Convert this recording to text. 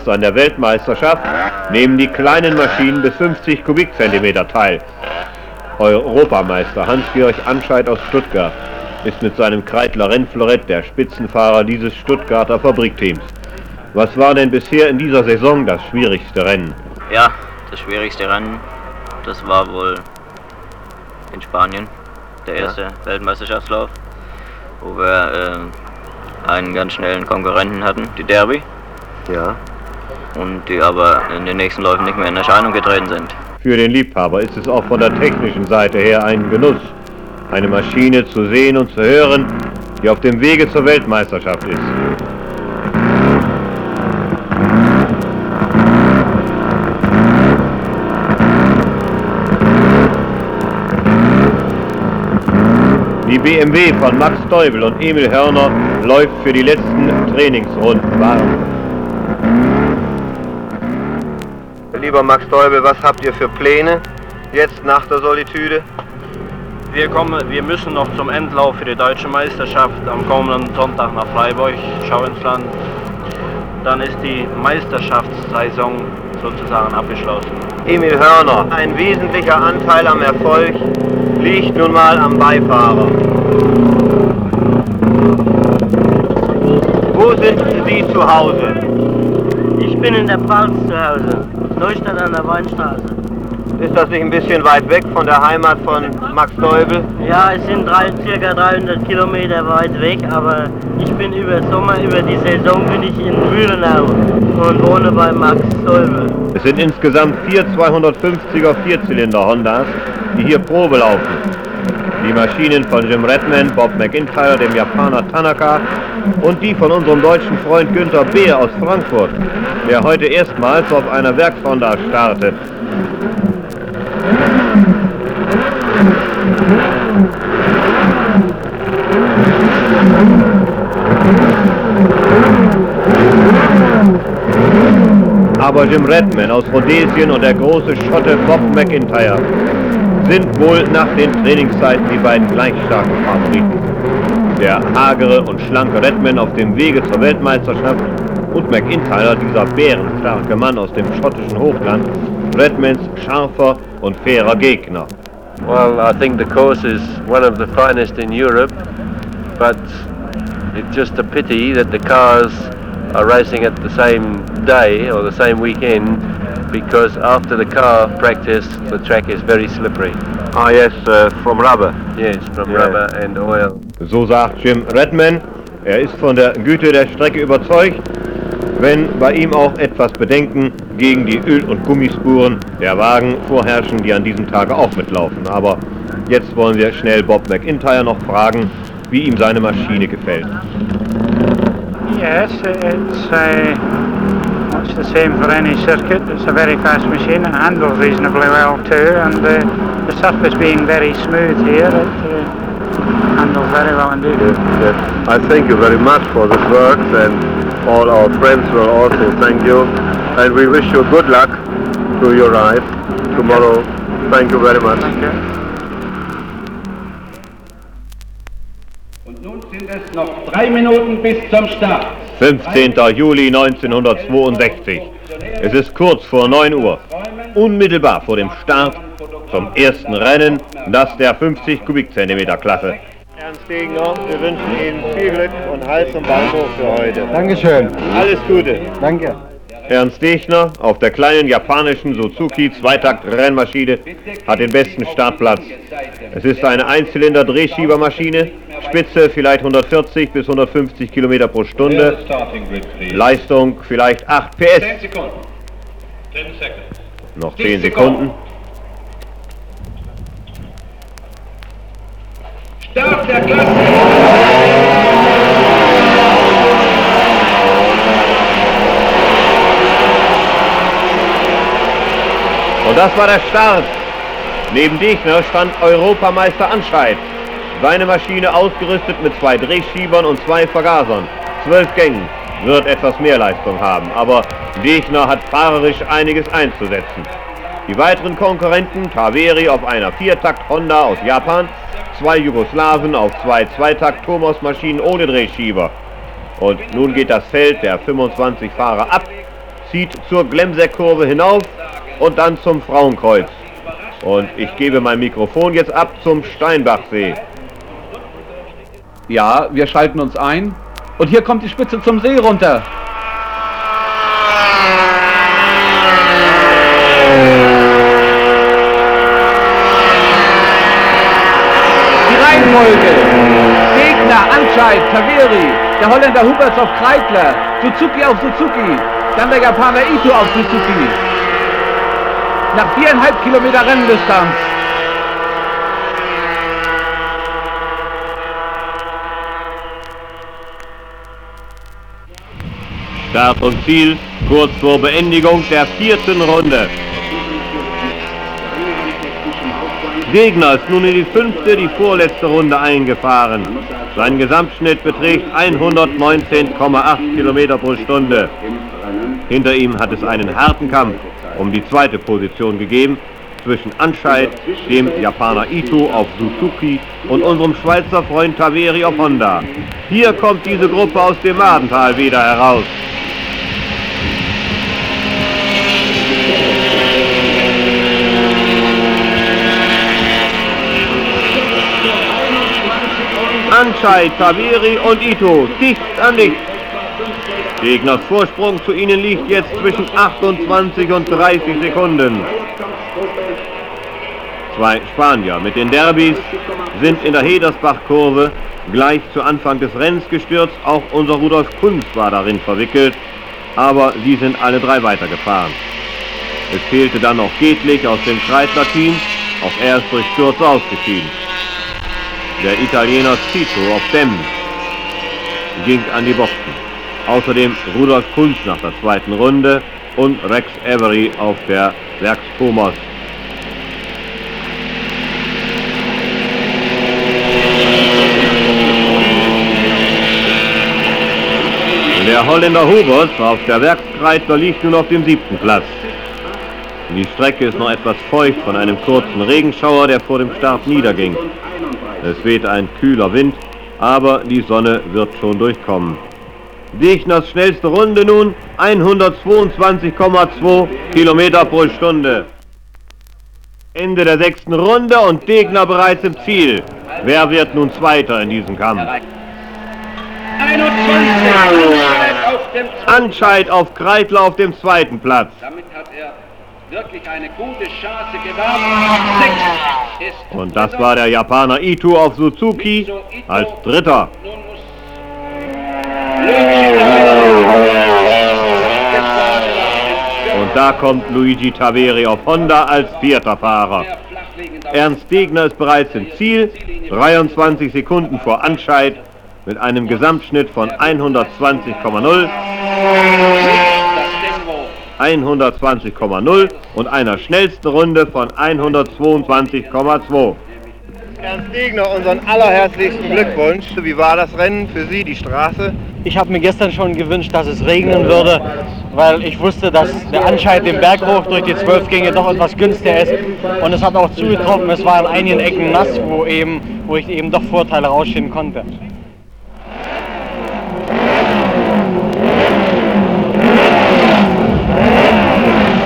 An der Weltmeisterschaft nehmen die kleinen Maschinen bis 50 Kubikzentimeter teil. Europameister Hans-Georg Anscheit aus Stuttgart ist mit seinem Kreidler Rennflorett der Spitzenfahrer dieses Stuttgarter Fabrikteams. Was war denn bisher in dieser Saison das schwierigste Rennen? Ja, das schwierigste Rennen, das war wohl in Spanien, der erste Weltmeisterschaftslauf, wo wir einen ganz schnellen Konkurrenten hatten, die Derby. Ja. Und die aber in den nächsten Läufen nicht mehr in Erscheinung getreten sind. Für den Liebhaber ist es auch von der technischen Seite her ein Genuss, eine Maschine zu sehen und zu hören, die auf dem Wege zur Weltmeisterschaft ist. Die BMW von Max Steubel und Emil Hörner läuft für die letzten Trainingsrunden warm. Lieber Max Steubel, was habt ihr für Pläne jetzt nach der Solitude? Wir müssen noch zum Endlauf für die Deutsche Meisterschaft am kommenden Sonntag nach Freiburg, Schauinsland. Dann ist die Meisterschaftssaison sozusagen abgeschlossen. Emil Hörner, ein wesentlicher Anteil am Erfolg liegt nun mal am Beifahrer. Wo sind Sie zu Hause? Ich bin in der Pfalz zu Hause, Neustadt an der Weinstraße. Ist das nicht ein bisschen weit weg von der Heimat von Max Steubel? Ja, es sind ca. 300 Kilometer weit weg, aber ich bin über Sommer, über die Saison bin ich in Mühlenau und wohne bei Max Steubel. Es sind insgesamt 4 250er Vierzylinder Hondas, die hier Probe laufen. Die Maschinen von Jim Redman, Bob McIntyre, dem Japaner Tanaka und die von unserem deutschen Freund Günther Beer aus Frankfurt, der heute erstmals auf einer Werkshonda startet. Aber Jim Redman aus Rhodesien und der große Schotte Bob McIntyre sind wohl nach den Trainingszeiten die beiden gleich starken Favoriten. Der hagere und schlanke Redman auf dem Wege zur Weltmeisterschaft und McIntyre, dieser bärenstarke Mann aus dem schottischen Hochland, Redmans scharfer und fairer Gegner. Well, I think the course is one of the finest in Europe, but it's just a pity that the cars are racing at the same day or the same weekend, because after the car practice the track is very slippery. Ah yes, from rubber. Yes, from rubber and oil. So sagt Jim Redman, er ist von der Güte der Strecke überzeugt, wenn bei ihm auch etwas Bedenken gegen die Öl- und Gummispuren der Wagen vorherrschen, die an diesem Tage auch mitlaufen. Aber jetzt wollen wir schnell Bob McIntyre noch fragen, wie ihm seine Maschine gefällt. Yes, it's much the same for any circuit. It's a very fast machine. It handles reasonably well too, and the surface being very smooth here, it handles very well indeed. Yes. I thank you very much for this work, and all our friends will also thank you, and we wish you good luck to your ride tomorrow. Thank you very much. Thank you. Und nun sind es noch 3 Minuten bis zum Start. 15. Juli 1962. Es ist kurz vor 9 Uhr. Unmittelbar vor dem Start zum ersten Rennen, das der 50 Kubikzentimeter Klasse. Ernst Degner, wir wünschen Ihnen viel Glück und Hals und Bein hoch für heute. Dankeschön. Alles Gute. Danke. Ernst Degner auf der kleinen japanischen Suzuki Zweitakt-Rennmaschine hat den besten Startplatz. Es ist eine Einzylinder-Drehschiebermaschine, Spitze vielleicht 140 bis 150 Kilometer pro Stunde, Leistung vielleicht 8 PS. Noch 10 Sekunden. Start der Klasse! Und das war der Start. Neben Degner stand Europameister Anscheit. Seine Maschine ausgerüstet mit 2 Drehschiebern und 2 Vergasern. 12 Gängen, wird etwas mehr Leistung haben, aber Degner hat fahrerisch einiges einzusetzen. Die weiteren Konkurrenten, Taveri auf einer 4-Takt Honda aus Japan, 2 Jugoslawen auf 2 Zweitakt-Tomos-Maschinen ohne Drehschieber. Und nun geht das Feld der 25 Fahrer ab zieht zur Glemseck-Kurve hinauf und dann zum Frauenkreuz. Und ich gebe mein Mikrofon jetzt ab zum Steinbachsee. Ja, wir schalten uns ein. Und hier kommt die Spitze zum See runter. Die Reihenfolge: Degner, Anscheid, Taveri, der Holländer Huberts auf Kreitler, Suzuki auf Suzuki, dann der Japaner Ito auf Suzuki. Nach 4,5 Kilometer Renndistanz. Start und Ziel kurz vor Beendigung der 4. Runde. Degner ist nun in die 5., die vorletzte Runde eingefahren. Sein Gesamtschnitt beträgt 119,8 Kilometer pro Stunde. Hinter ihm hat es einen harten Kampf um die 2. Position gegeben zwischen Anscheid, dem Japaner Ito auf Suzuki und unserem Schweizer Freund Taveri auf Honda. Hier kommt diese Gruppe aus dem Madental wieder heraus. Anscheid, Taveri und Ito dicht an dicht. Degners Vorsprung zu ihnen liegt jetzt zwischen 28 und 30 Sekunden. 2 Spanier mit den Derbys sind in der Hedersbach-Kurve gleich zu Anfang des Rennens gestürzt. Auch unser Rudolf Kunz war darin verwickelt, aber sie sind alle 3 weitergefahren. Es fehlte dann noch Gedlich aus dem Kreitler-Team, auch er ist durch Sturz ausgeschieden. Der Italiener Cito auf Dem ging an die Boxen. Außerdem Rudolf Kunz nach der 2. Runde und Rex Avery auf der Werks-Pomos. Der Holländer Huberts auf der Werkskreitler liegt nun auf dem 7. Platz. Die Strecke ist noch etwas feucht von einem kurzen Regenschauer, der vor dem Start niederging. Es weht ein kühler Wind, aber die Sonne wird schon durchkommen. Degners schnellste Runde nun 122,2 Kilometer pro Stunde. Ende der 6. Runde und Degner bereits im Ziel. Wer wird nun Zweiter in diesem Kampf? 21 Anscheid auf Kreitler auf dem 2. Platz. Damit hat er wirklich eine gute Chance gehabt. 6 ist Und das war der Japaner Ito auf Suzuki als Dritter. Nun muss Und da kommt Luigi Taveri auf Honda als 4. Fahrer. Ernst Degner ist bereits im Ziel, 23 Sekunden vor Anscheid mit einem Gesamtschnitt von 120,0. 120,0 und einer schnellsten Runde von 122,2. Ernst Degner, unseren allerherzlichsten Glückwunsch. Wie war das Rennen für Sie, die Straße? Ich habe mir gestern schon gewünscht, dass es regnen würde, weil ich wusste, dass der Anscheid den Berg hoch durch die 12 Gänge doch etwas günstiger ist. Und es hat auch zugetroffen, es war an einigen Ecken nass, wo ich eben doch Vorteile rausschieben konnte.